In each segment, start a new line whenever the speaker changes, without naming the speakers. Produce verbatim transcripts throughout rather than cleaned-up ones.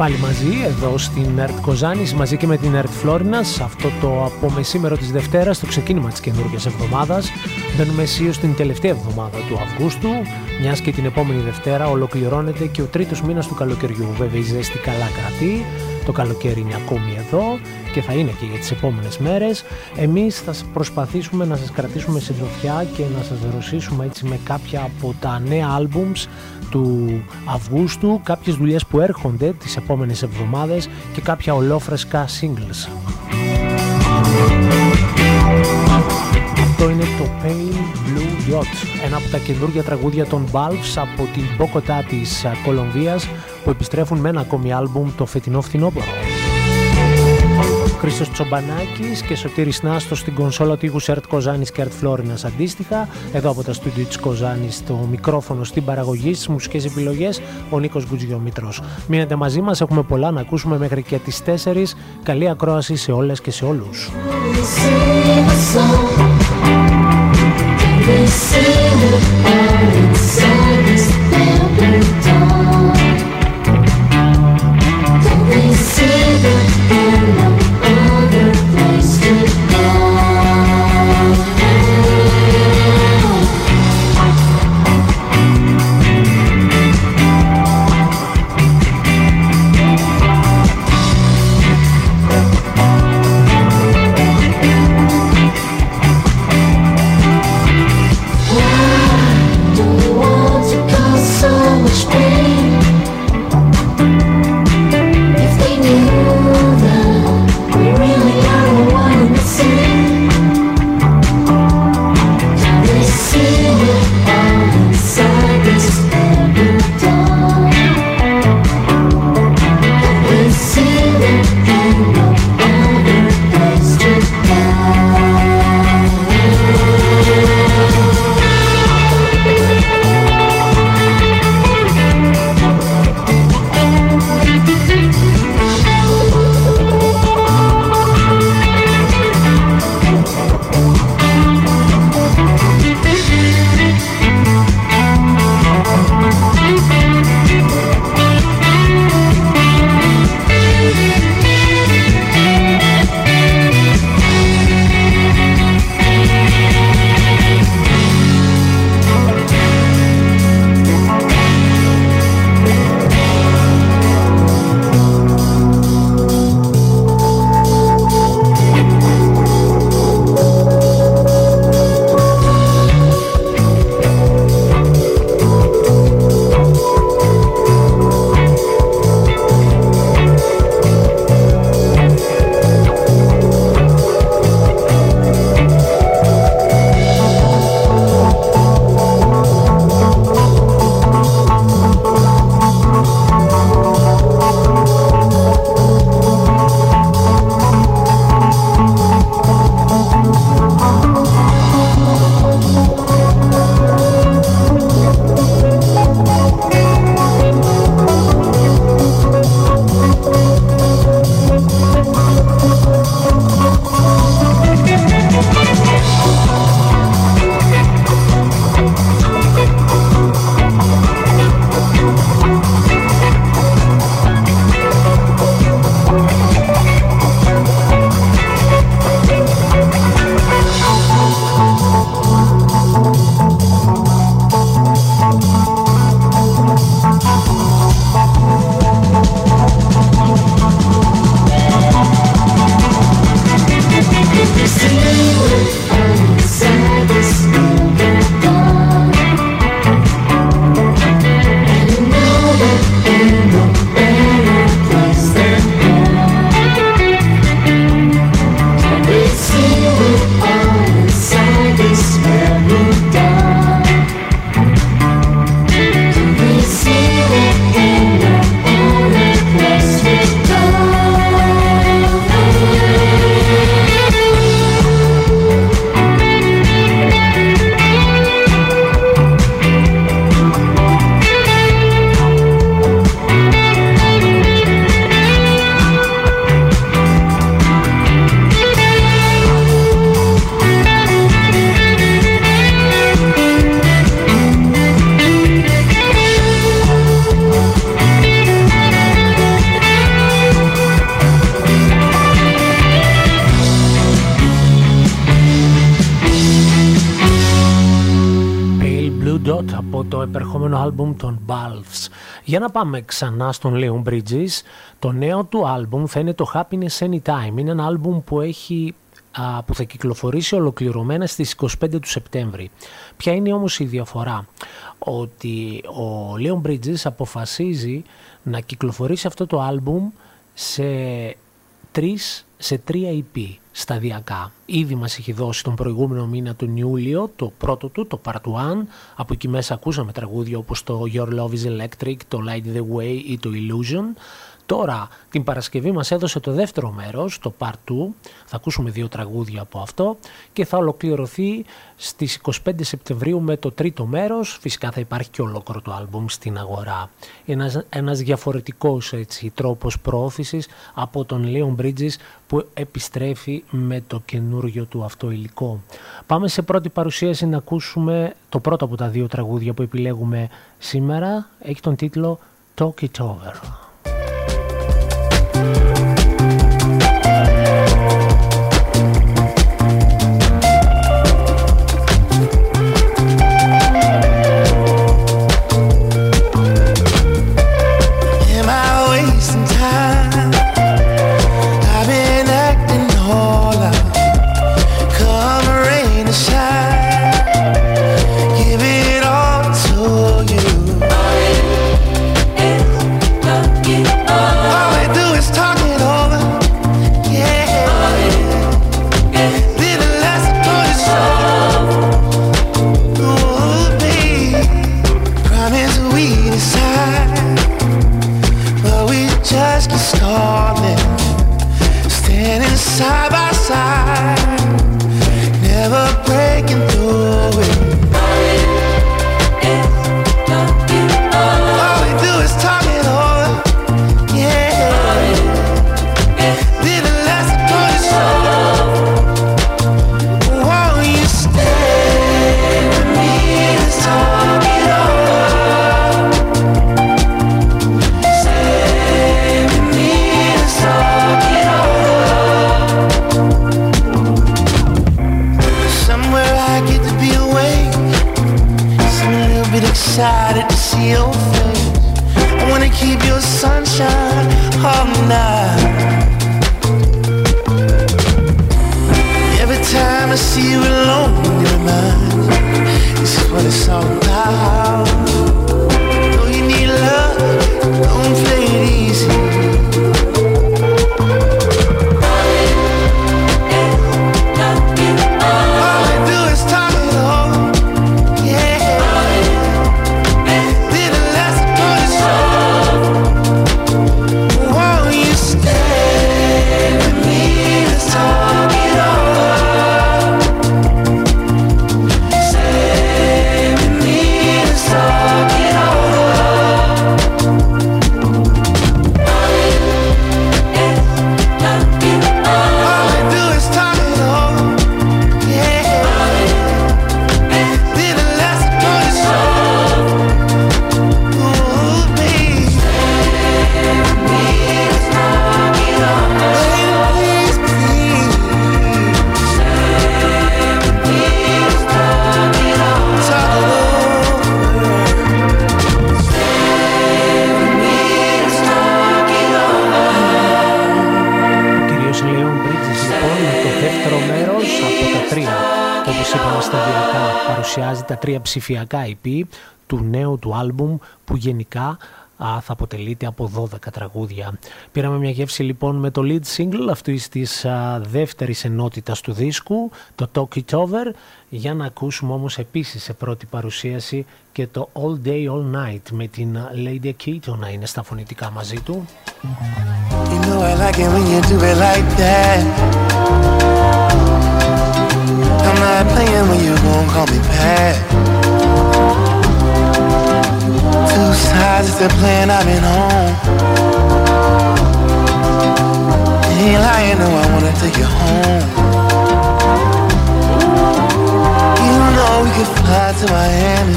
πάλι μαζί εδώ στην ΕΡΤ Κοζάνης, μαζί και με την ΕΡΤ Φλόρινας, αυτό το απομεσήμερο της Δευτέρας, το ξεκίνημα της καινούργιας εβδομάδας. Μπαίνουμε αισίως στην τελευταία εβδομάδα του Αυγούστου, μιας και την επόμενη Δευτέρα ολοκληρώνεται και ο τρίτος μήνας του καλοκαιριού. Βέβαια η ζέστη καλά κρατεί, το καλοκαίρι είναι ακόμη εδώ και θα είναι και για τις επόμενες μέρες. Εμείς θα προσπαθήσουμε να σας κρατήσουμε συντροφιά και να σας δροσίσουμε έτσι με κάποια από τα νέα άλμπουμς του Αυγούστου, κάποιες δουλειές που έρχονται τις επόμενες εβδομάδες και κάποια ολόφρεσκα singles. Αυτό είναι το Pale Blue Yacht, ένα από τα καινούργια τραγούδια των Balfs από την Μποκοτά της Κολομβίας, που επιστρέφουν με ένα ακόμη άλμπουμ το φετινό φθινόπωρο. Χρήστος Τσομπανάκης και Σωτήρης Νάστος στην κονσόλα του ήχους ΕΡΤ Κοζάνης και ΕΡΤ Φλόρινας αντίστοιχα. Εδώ από τα στούντιο της Κοζάνης, το μικρόφωνο στην παραγωγή, στις μουσικές επιλογές, ο Νίκος Γκουτζιομήτρος. Μείνετε μαζί μας, έχουμε πολλά να ακούσουμε μέχρι και τις τέσσερις. Καλή ακρόαση σε όλες και σε όλους.
Why
επερχόμενο άλμπουμ των Balves. Για να πάμε ξανά στον Leon Bridges. Το νέο του άλμπουμ θα είναι το Happiness Anytime. Είναι ένα άλμπουμ που έχει α, που θα κυκλοφορήσει ολοκληρωμένα στις είκοσι πέντε του Σεπτέμβρη. Ποια είναι όμως η διαφορά? Ότι ο Leon Bridges αποφασίζει να κυκλοφορήσει αυτό το άλμπουμ σε τρεις, σε τρία ι πι σταδιακά. Ήδη μας έχει δώσει τον προηγούμενο μήνα τον Ιούλιο το πρώτο του, το Part ένα. Από εκεί μέσα ακούσαμε τραγούδια όπως το Your Love is Electric, το Light the Way ή το Illusion. Τώρα την Παρασκευή μας έδωσε το δεύτερο μέρος, το Part δύο. Θα ακούσουμε δύο τραγούδια από αυτό και θα ολοκληρωθεί στις είκοσι πέντε Σεπτεμβρίου με το τρίτο μέρος. Φυσικά θα υπάρχει και ολόκληρο το άλμπουμ στην αγορά. Ένας, ένας διαφορετικός έτσι, τρόπος προώθησης από τον Leon Bridges που επιστρέφει με το καινούργιο του αυτό υλικό. Πάμε σε πρώτη παρουσίαση να ακούσουμε το πρώτο από τα δύο τραγούδια που επιλέγουμε σήμερα. Έχει τον τίτλο Talk It Over.
Excited to see your face. I wanna keep your sunshine all night. Every time I see you alone, you remind me this is what it's all about. Know you need love, don't play it easy. All I do is talk it over.
Παρουσιάζει τα τρία ψηφιακά ι πι του νέου του άλμπουμ που γενικά α, θα αποτελείται από δώδεκα τραγούδια. Πήραμε μια γεύση λοιπόν με το lead single αυτής της α, δεύτερης ενότητας του δίσκου, το Talk It Over, για να ακούσουμε όμως επίσης σε πρώτη παρουσίαση και το All Day All Night με την Lady Keto να είναι στα φωνητικά μαζί του.
You know I like it when you do it like that. I'm not playing when you gon' call me back. Two sides to the plan, I've been home. Ain't lying, no, I wanna take you home. You know we could fly to Miami.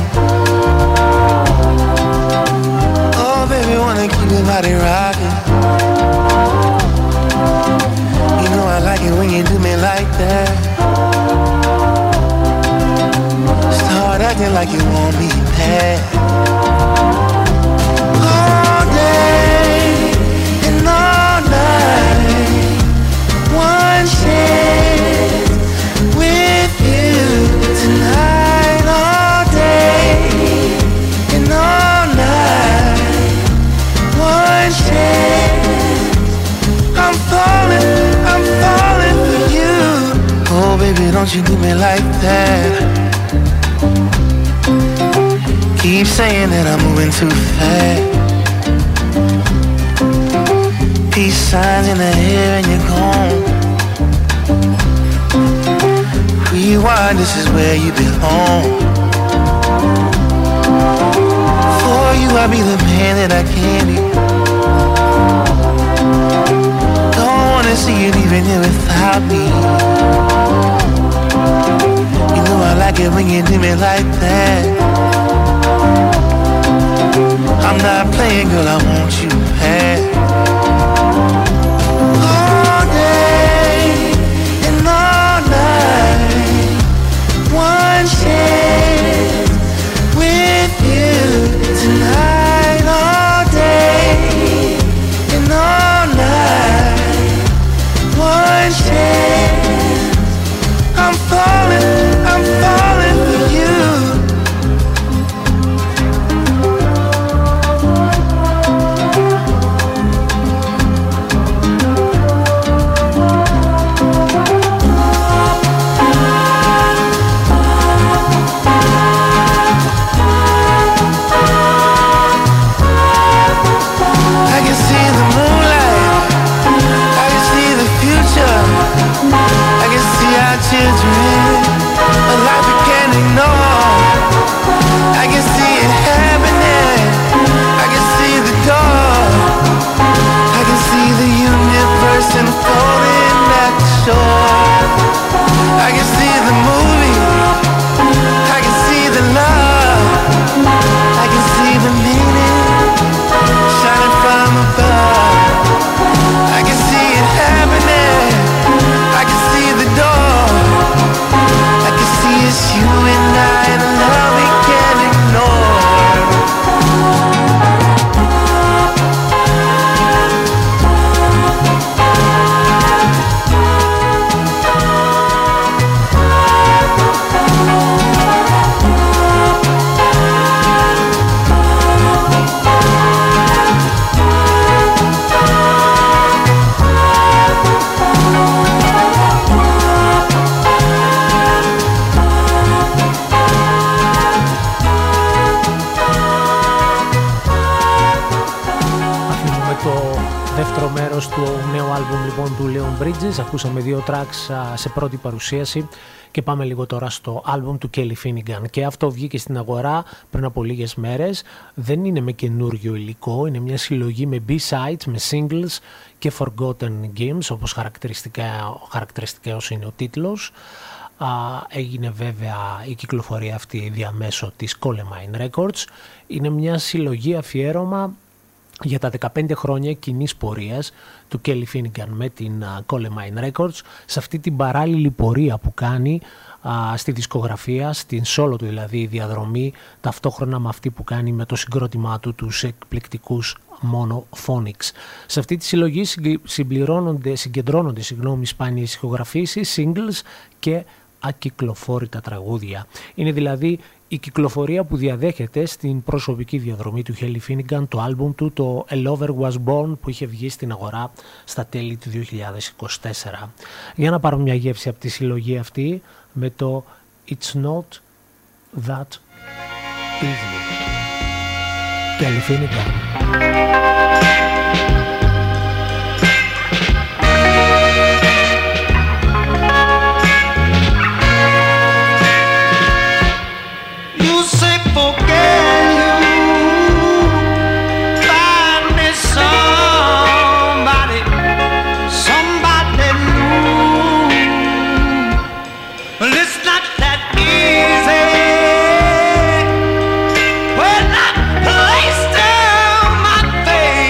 Oh, baby, wanna keep your body rocking. You know I like it when you do me like that. Start acting like you want me back. All day and all night, one chance with you tonight. All day and all night, one chance. I'm falling, I'm falling for you. Oh baby, don't you do me like that. Keep saying that I'm moving too fast. Peace signs in the air and you're gone. Rewind, this is where you belong. For you, I'll be the man that I can be. Don't wanna see you leaving here without me. You know I like it when you do me like that. I'm not playing, girl, I want you back. All day and all night, one chance with you tonight. All day and all night, one chance. I'm falling, I'm falling for you. Children, a life we can't ignore. I can see it happening. I can see the door. I can see the universe unfolding at the shore. I can see the movie. I can see the love. I can see the meaning shining from above. I can see it happening. I can see the door. It's you and I and the love we can't ignore.
Δεύτερο μέρος του νέου άλμπουμ λοιπόν του Leon Bridges. Ακούσαμε δύο tracks σε πρώτη παρουσίαση και πάμε λίγο τώρα στο άλμπουμ του Kelly Finnegan. Και αυτό βγήκε στην αγορά πριν από λίγες μέρες. Δεν είναι με καινούριο υλικό, είναι μια συλλογή με B-sides, με singles και Forgotten Games, όπως χαρακτηριστικά, χαρακτηριστικά είναι ο τίτλος. Α, έγινε βέβαια η κυκλοφορία αυτή διαμέσω της Colemine Records. Είναι μια συλλογή αφιέρωμα για τα δεκαπέντε χρόνια κοινής πορείας του Kelly Finnegan με την uh, Colemine Records, σε αυτή την παράλληλη πορεία που κάνει uh, στη δισκογραφία, στην solo του δηλαδή διαδρομή, ταυτόχρονα με αυτή που κάνει με το συγκρότημά του, τους εκπληκτικούς Monophonics. Σε αυτή τη συλλογή συμπληρώνονται, συγκεντρώνονται συγγνώμη, σπάνιες ηχογραφήσεις, singles και ακυκλοφόρητα τραγούδια. Είναι δηλαδή η κυκλοφορία που διαδέχεται στην προσωπική διαδρομή του Kelly Finnegan το άλμπουμ του, το A Lover Was Born, που είχε βγει στην αγορά στα τέλη του δύο χιλιάδες είκοσι τέσσερα. Για να πάρουμε μια γεύση από τη συλλογή αυτή με το It's Not That Easy. Kelly Finnegan.
Face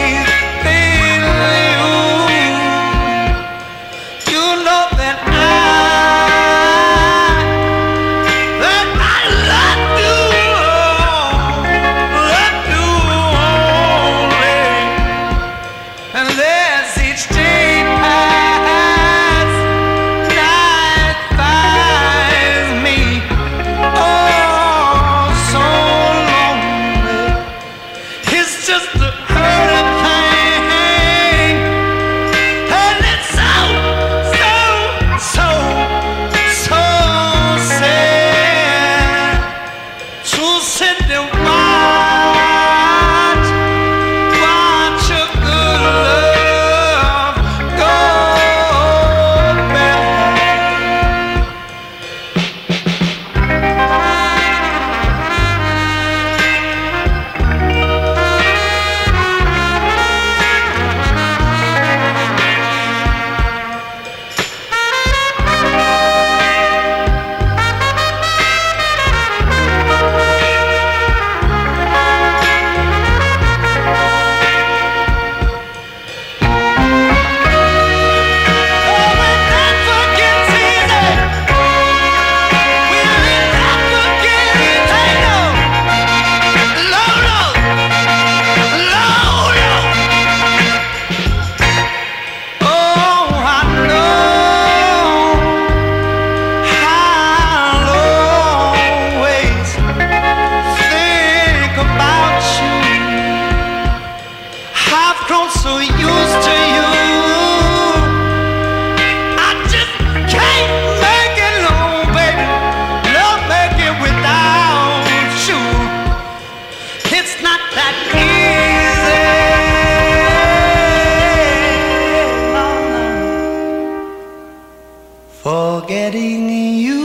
forgetting you.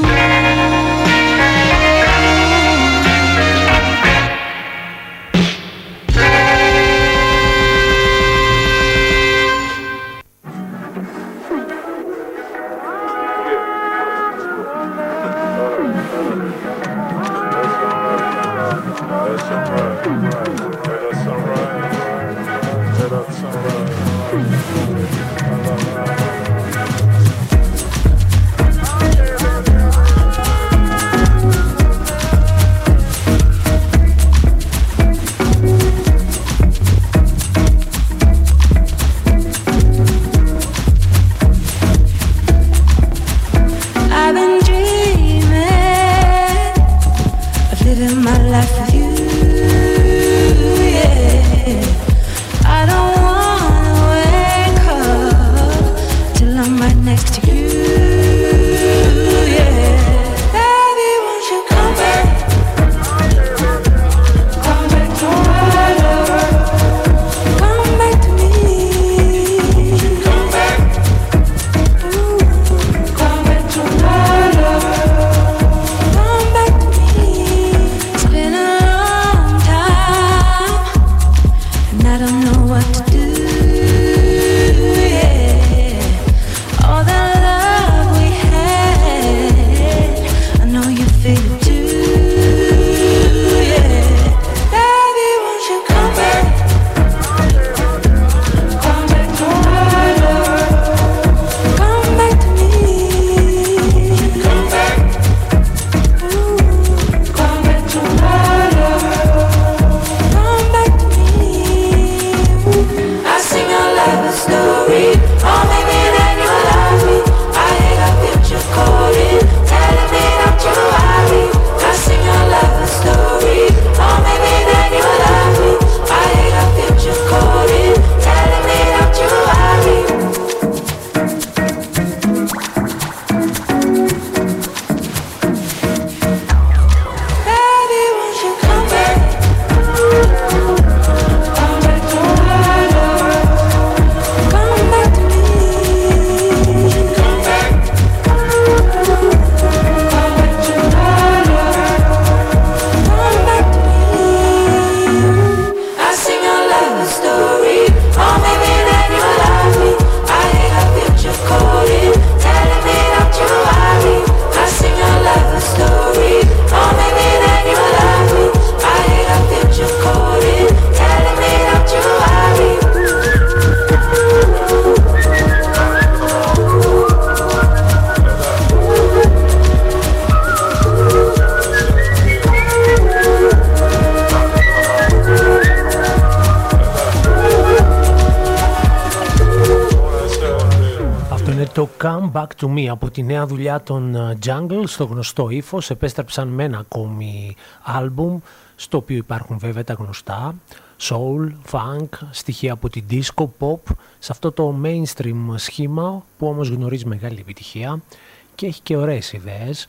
Το Come Back to Me από τη νέα δουλειά των Jungle στο γνωστό ύφος. Επέστρεψαν με ένα ακόμη άλμπουμ στο οποίο υπάρχουν βέβαια τα γνωστά soul, funk, στοιχεία από την disco, pop σε αυτό το mainstream σχήμα που όμως γνωρίζει μεγάλη επιτυχία και έχει και ωραίες ιδέες.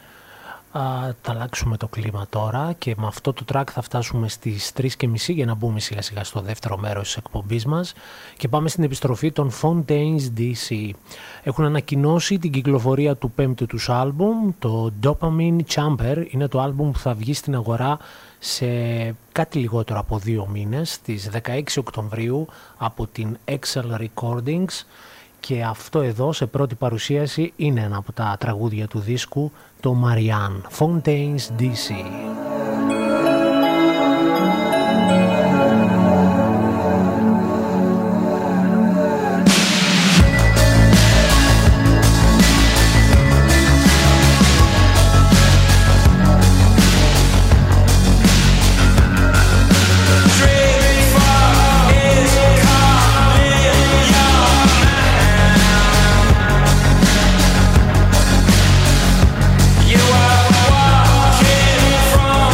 Θα αλλάξουμε το κλίμα τώρα και με αυτό το track θα φτάσουμε στις τρεις και μισή για να μπούμε σιγά σιγά στο δεύτερο μέρος της εκπομπής μας και πάμε στην επιστροφή των Fontaines ντι σι. Έχουν ανακοινώσει την κυκλοφορία του πέμπτου τους άλμπουμ, το Dopamine Chamber. Είναι το άλμπουμ που θα βγει στην αγορά σε κάτι λιγότερο από δύο μήνες, στις δεκαέξι Οκτωβρίου από την Excel Recordings. Και αυτό εδώ σε πρώτη παρουσίαση είναι ένα από τα τραγούδια του δίσκου, το Marianne, Fontaines ντι σι.
From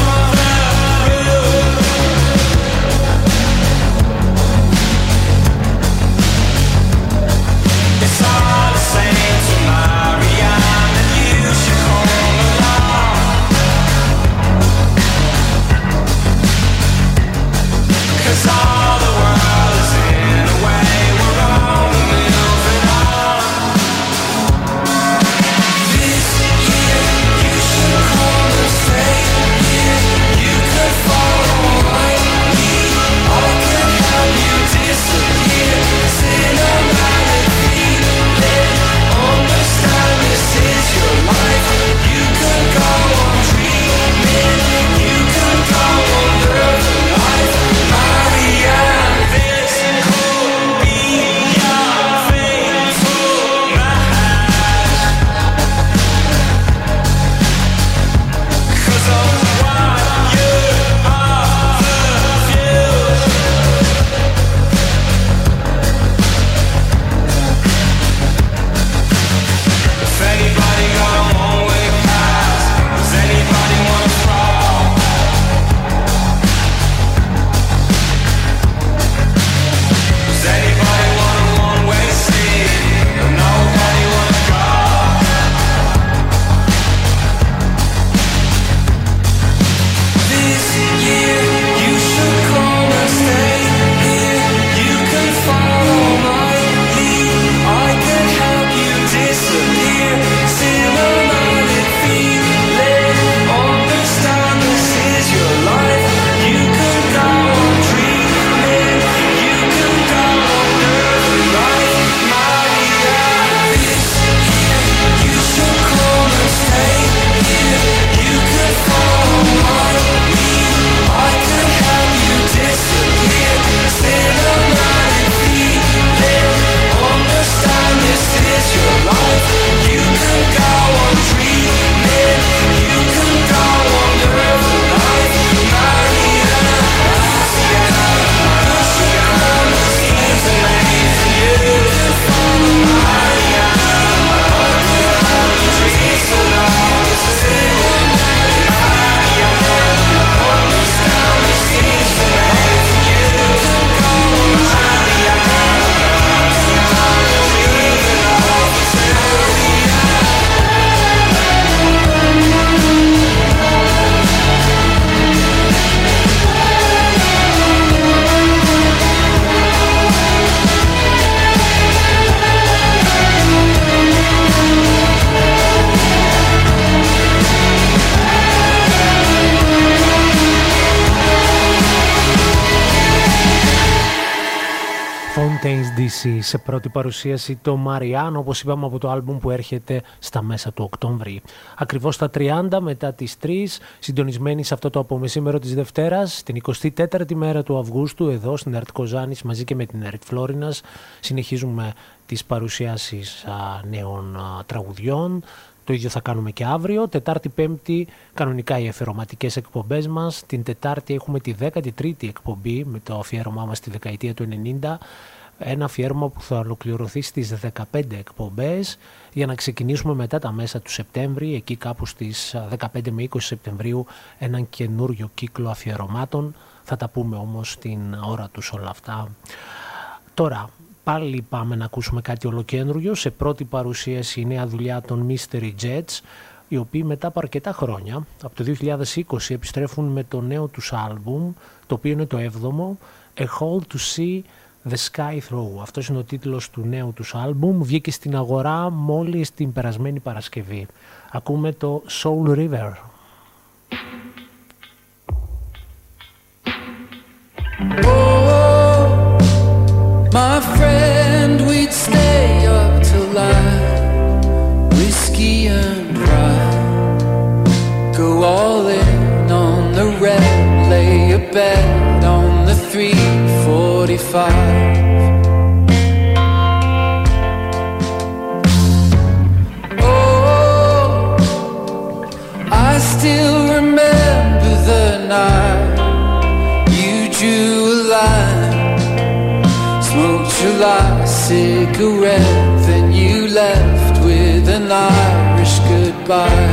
Fontaine's ντι σι σε πρώτη παρουσίαση το Marianne, όπως είπαμε, από το άλμπουμ που έρχεται στα μέσα του Οκτώβρη. Ακριβώς στα τριάντα μετά τις τρεις, συντονισμένοι σε αυτό το απομεσήμερο της Δευτέρας, την εικοστή τέταρτη μέρα του Αυγούστου, εδώ στην ΕΡΤ Κοζάνης μαζί και με την ΕΡΤ Φλόρινας, συνεχίζουμε τις παρουσιάσεις α, νέων α, τραγουδιών. Το ίδιο θα κάνουμε και αύριο. Τετάρτη, Πέμπτη, κανονικά οι αφιερωματικές εκπομπές μας. Την Τετάρτη έχουμε τη δέκατη τρίτη εκπομπή με το αφιέρωμά μας στη δεκαετία του ενενήντα. Ένα αφιέρωμα που θα ολοκληρωθεί στις δεκαπέντε εκπομπές για να ξεκινήσουμε μετά τα μέσα του Σεπτέμβρη, εκεί κάπου στις δεκαπέντε με είκοσι Σεπτεμβρίου, έναν καινούριο κύκλο αφιερωμάτων. Θα τα πούμε όμως την ώρα τους όλα αυτά. Τώρα, πάλι πάμε να ακούσουμε κάτι ολοκένουργιο. Σε πρώτη παρουσίαση η νέα δουλειά των Mystery Jets, οι οποίοι μετά από αρκετά χρόνια, από το δύο χιλιάδες είκοσι, επιστρέφουν με το νέο τους άλμπουμ, το οποίο είναι το έβδομο, A Hole to See the Sky Through. Αυτός είναι ο τίτλος του νέου τους άλμπουμ, βγήκε στην αγορά μόλις την περασμένη Παρασκευή. Ακούμε το Soul River.
My friend, we'd stay up till light, whiskey and rye, go all in on the red, lay a bed on the three forty-five. Oh, I still remember the night you drew a line, smoked your last cigarette, then you left with an Irish goodbye.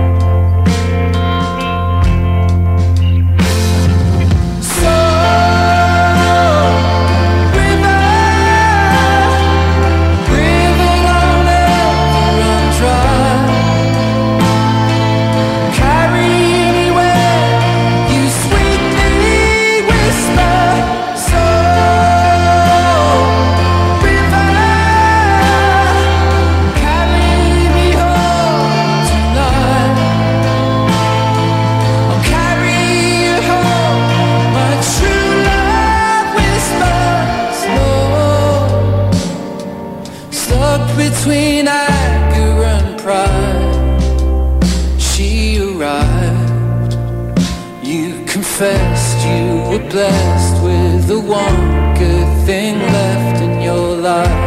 So, river, river don't ever run dry. Carry me where you sweetly whisper. So, between anger and pride, she arrived. You confessed you were blessed with the one good thing left in your life.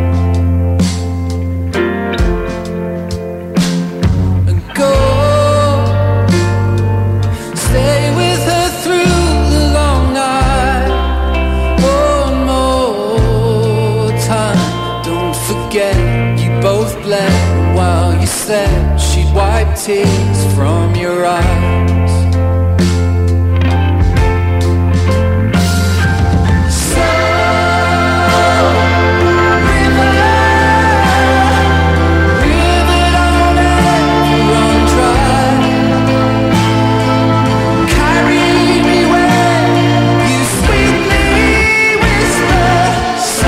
And go, stay with her through the long night. One more time, don't forget both bled while you slept. She'd wipe tears from your eyes. So, river, river don't ever run dry. Carry me where you sweetly whisper. So,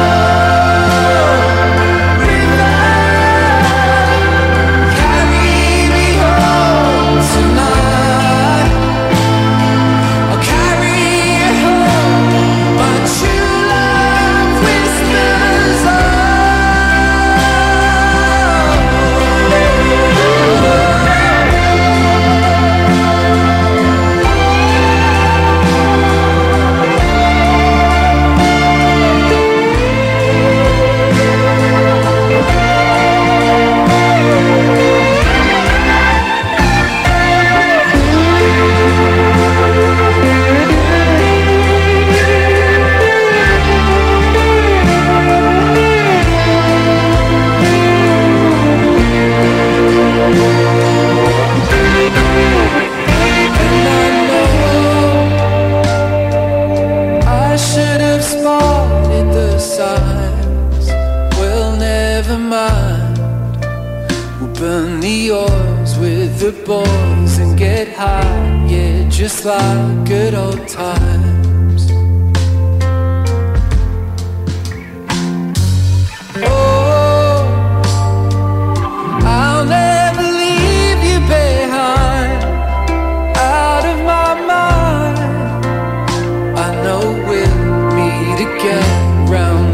boys and get high, yeah, just like good old times. Oh, I'll never leave you behind, out of my mind. I know we'll meet again round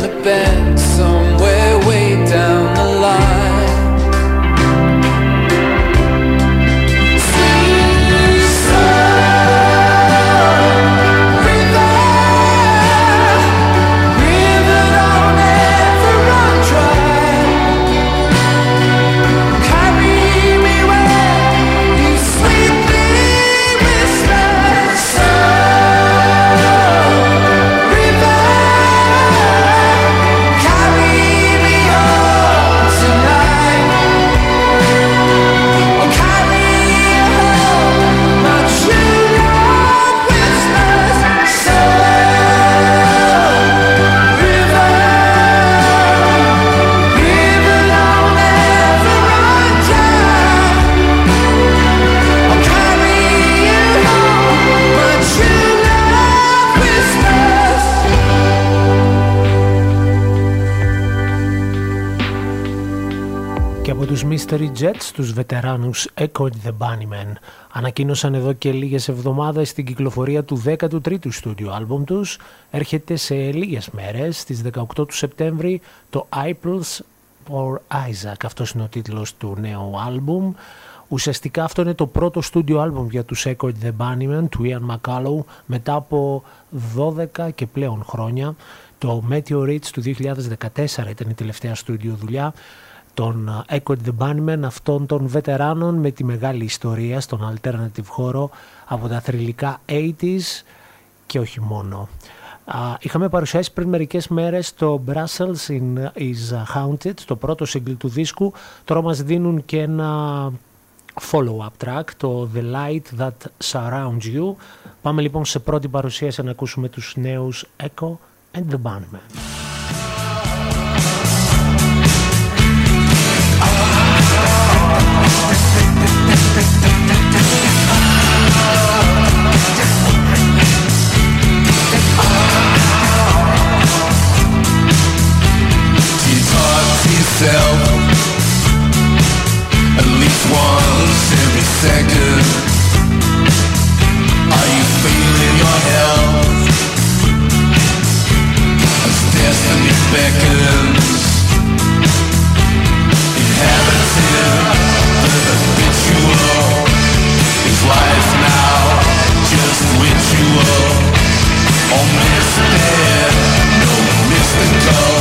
Και από τους Mystery Jets, τους βετεράνους Echo and the Bunnymen ανακοίνωσαν εδώ και λίγες εβδομάδες την κυκλοφορία του δέκατου τρίτου στούντιο άλμπουμ τους. Έρχεται σε λίγες μέρες, στις δεκαοκτώ του Σεπτέμβρη, το Apples for Isaac. Αυτός είναι ο τίτλος του νέου άλμπουμ. Ουσιαστικά αυτό είναι το πρώτο στούντιο άλμπουμ για τους Echo and the Bunnymen του Ian McCullough μετά από δώδεκα και πλέον χρόνια. Το Meteorites του δύο χιλιάδες δεκατέσσερα ήταν η τελευταία στούντιο δουλειά των Echo and the Bunnymen, αυτών των βετεράνων με τη μεγάλη ιστορία στον alternative χώρο από τα θρυλικά ογδόντα και όχι μόνο. Είχαμε παρουσιάσει πριν μερικές μέρες το Brussels is Haunted, το πρώτο single του δίσκου. Τώρα μας δίνουν και ένα follow-up track, το The Light That Surrounds You. Πάμε λοιπόν σε πρώτη παρουσίαση να ακούσουμε τους νέους Echo and the Bunnymen.
Yourself at least once every second. Are you feeling your health as destiny beckons? Inhabiting the ritual is life now just ritual or mystic, no mystical.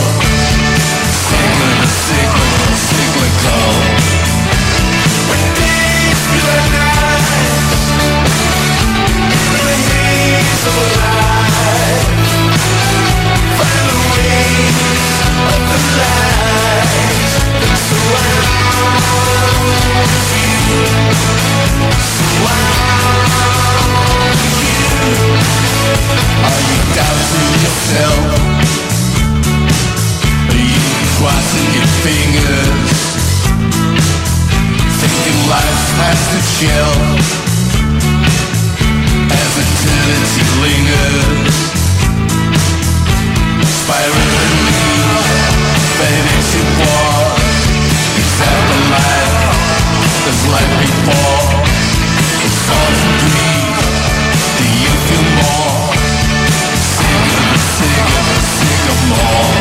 Cyclical, cyclical. When days feel like nights, in the haze of life, find the wings of the light that surround you, surround you. Are you doubting yourself? Crossing your fingers, thinking life has to chill as eternity lingers. Spiraling, vanishing war. Is that the life that's life before? It's all to breathe. Do you feel more? Sicker, sicker, sicker more.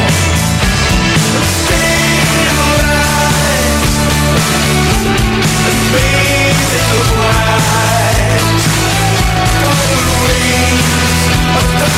Bathe in the light, golden wings of the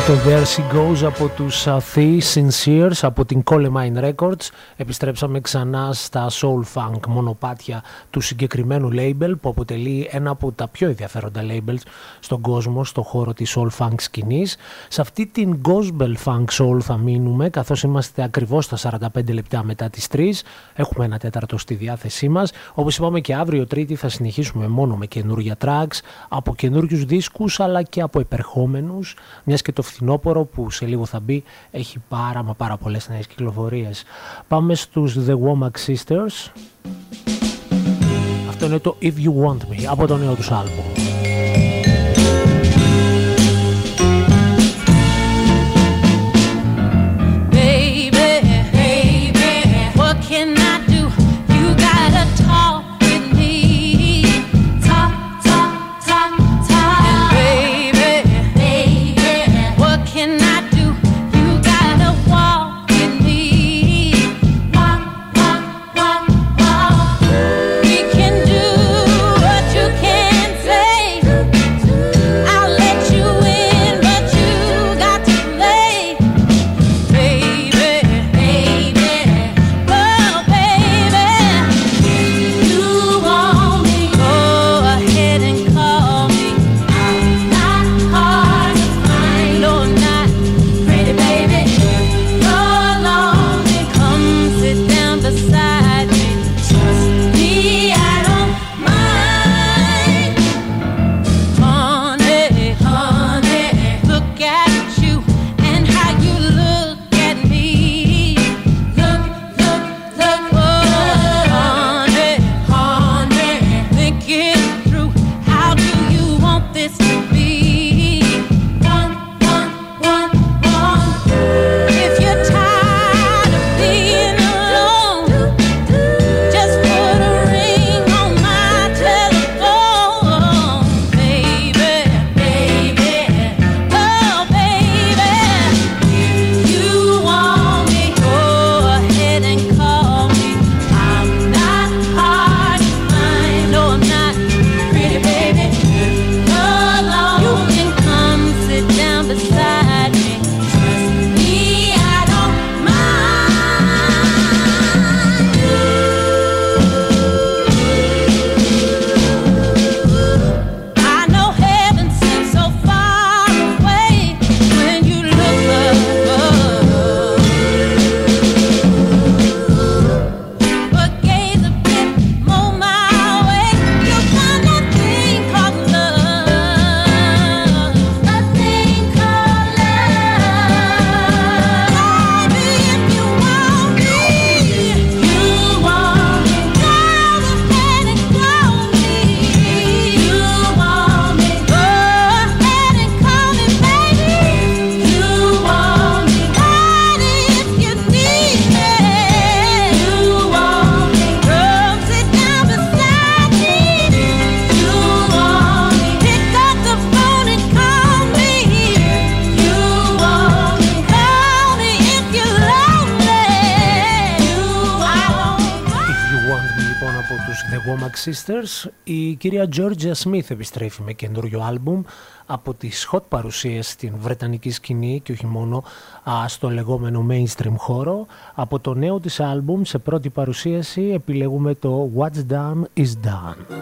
Το There She Goes από τους uh, The Sinceres από την Colemine Records. Επιστρέψαμε ξανά στα soul funk μονοπάτια του συγκεκριμένου label, που αποτελεί ένα από τα πιο ενδιαφέροντα labels στον κόσμο, στον χώρο της soul funk σκηνής. Σε αυτή την gospel funk soul θα μείνουμε, καθώς είμαστε ακριβώς στα σαράντα πέντε λεπτά μετά τις τρεις. Έχουμε ένα τέταρτο στη διάθεσή μας. Όπως είπαμε και αύριο Τρίτη θα συνεχίσουμε μόνο με καινούργια tracks από καινούριους δίσκους αλλά και από επερχόμενους, μιας και το φθινόπωρο που σε λίγο θα μπει έχει πάρα μα πάρα πολλές νέες κυκλοφορίες. Πάμε στους The Womack Sisters. Αυτό είναι το If You Want Me από το νέο τους άλμπομ. Sisters. Η κυρία Georgia Smith επιστρέφει με καινούριο άλμπουμ από τις hot παρουσίες στην βρετανική σκηνή και όχι μόνο α, στο λεγόμενο mainstream χώρο. Από το νέο της άλμπουμ σε πρώτη παρουσίαση επιλέγουμε το What's Done Is Done.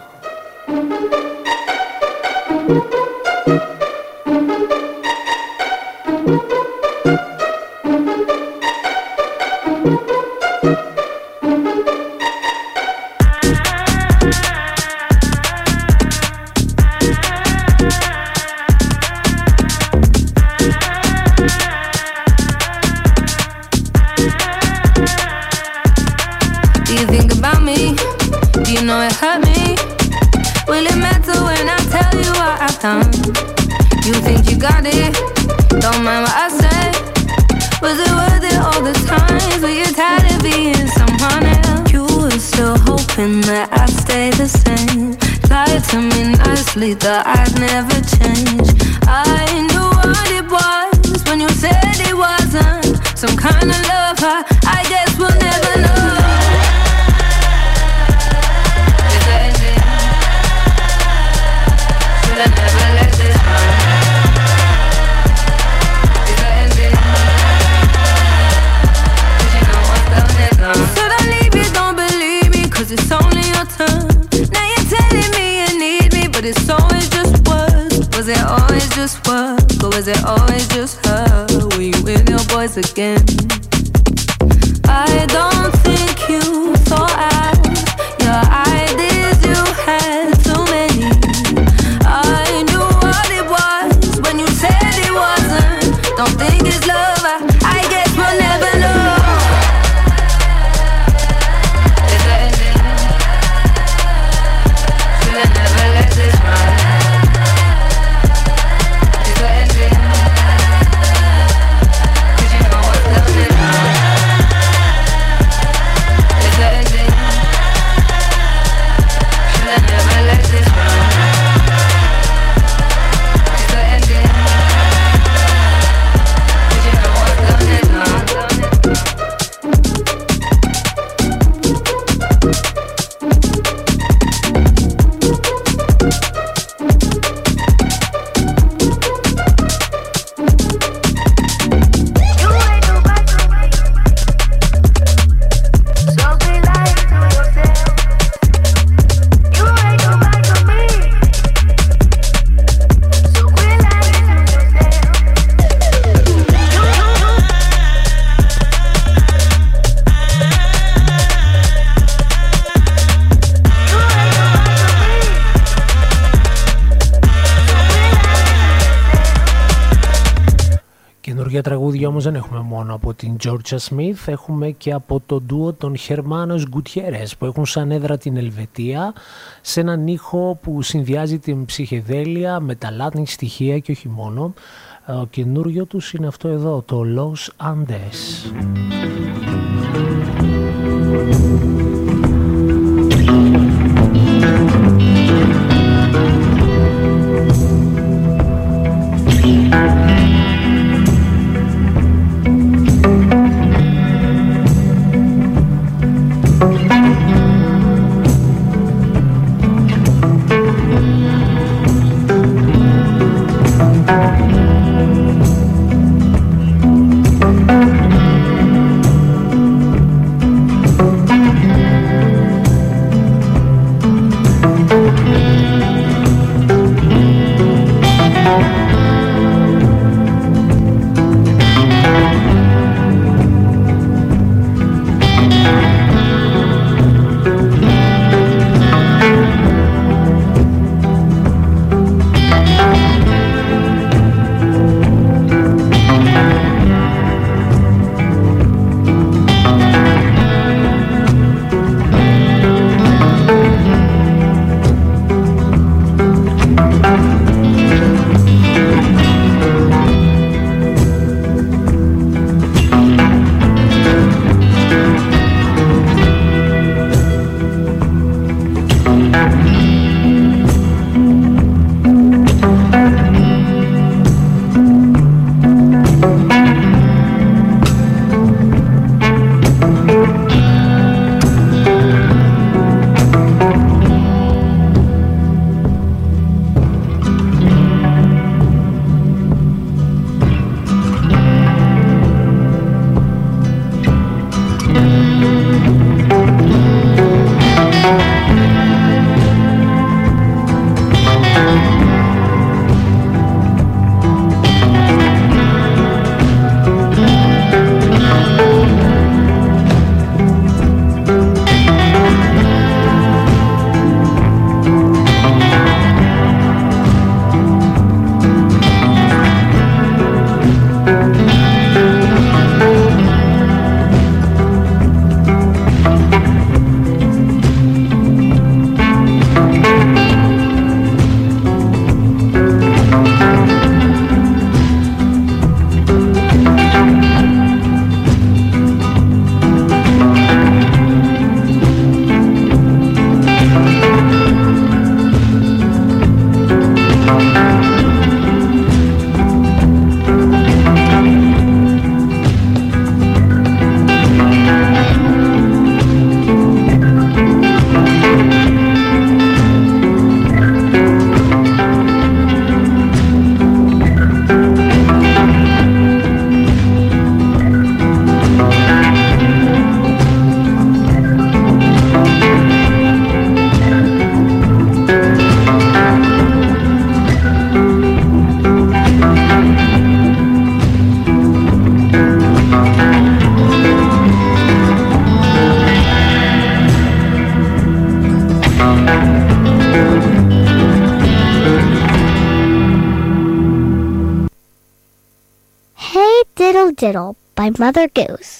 You think you got it? Don't mind what I say. Was it worth it all the times when you're tired of being someone else? You were still hoping that I'd stay the same. Lied to me nicely that I'd never change. I knew what it was when you said it wasn't some kind of love. I, I guess we'll never know. Should I never let this run? but it's always just words. Was it always just work, or was it always just her? Were you with your boys again? I don't think you thought out your ideas, you had too many. I knew what it was when you said it wasn't. Don't think it's love, I, I guess we'll never know. Is that ending? Should I never let this run? Is that ending? Cause you know what's done it wrong. Is that ending? Should I never let this run? Is that ending? Cause you know what's done it wrong.
Καινούργια τραγούδια όμως δεν έχουμε μόνο από την Georgia Smith, έχουμε και από το ντουο των Hermanos Gutierrez που έχουν σαν έδρα την Ελβετία, σε έναν ήχο που συνδυάζει την ψυχεδέλεια με τα Latin στοιχεία και όχι μόνο. Ο καινούριο τους είναι αυτό εδώ, το Los Andes.
Thank
Diddle by Mother Goose.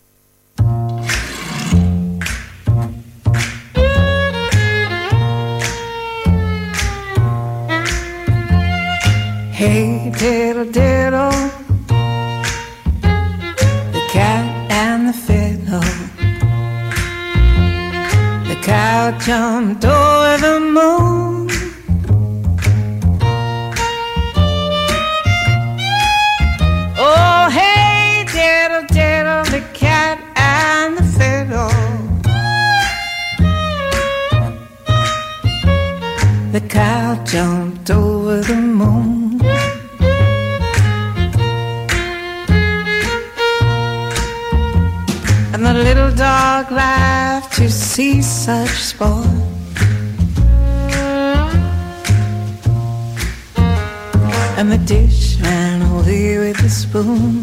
Hey diddle diddle, the cat and the fiddle. The cow jumped over the moon. Oh hey diddle diddle, the cat and the fiddle. The cow jumped over the moon. And the little dog laughed to see such sport. And the dish ran away with the spoon.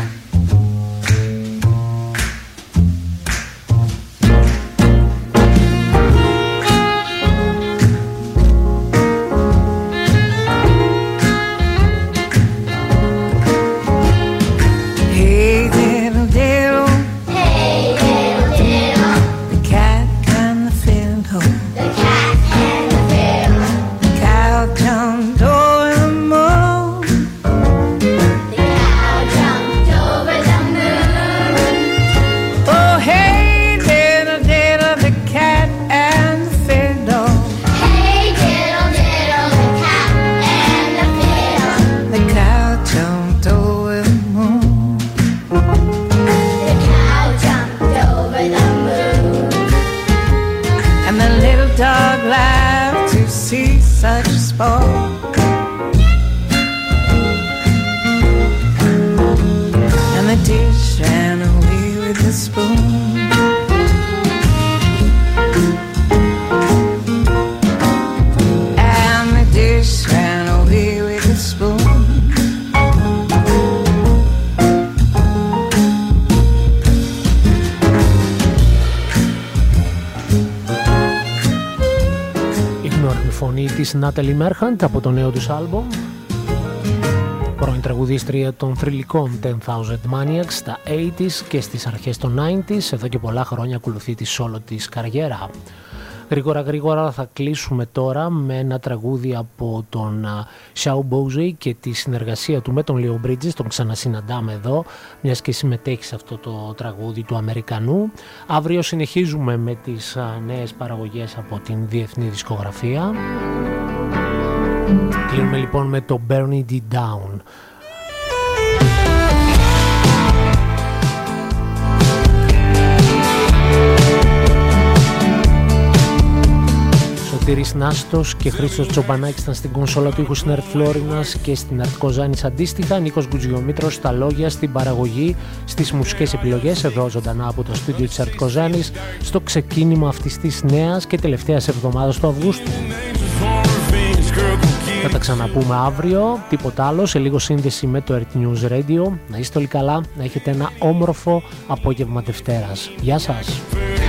Της Natalie Merchant από το νέο τους άλμπομ, πρώην τραγουδίστρια των θρυλικών ten thousand Maniacs στα ογδόντα και στις αρχές των ενενήντα. Εδώ και πολλά χρόνια ακολουθεί τη solo της καριέρα. Γρήγορα γρήγορα θα κλείσουμε τώρα με ένα τραγούδι από τον Shaw Bozy και τη συνεργασία του με τον Leo Bridges. Τον ξανασυναντάμε εδώ, μιας και συμμετέχει σε αυτό το τραγούδι του Αμερικανού. Αύριο συνεχίζουμε με τις νέες παραγωγές από την διεθνή δισκογραφία. Κλείνουμε λοιπόν με το Burning It Down. Σωτήρης Νάστος και Χρήστος Τσομπανάκης ήταν στην κονσόλα του ήχου στην Ερτ Φλόρινας και στην Ερτ Κοζάνης αντίστοιχα. Νίκος Γκουτζιομήτρος στα λόγια, στην παραγωγή, στις μουσικές επιλογές, εδώ ζωντανά από το στούντιο της Ερτ Κοζάνης, στο ξεκίνημα αυτής της νέας και τελευταίας εβδομάδας του Αυγούστου. Θα τα ξαναπούμε αύριο, τίποτα άλλο, σε λίγο σύνδεση με το Earth News Radio. Να είστε όλοι καλά, να έχετε ένα όμορφο απόγευμα Δευτέρας. Γεια σας!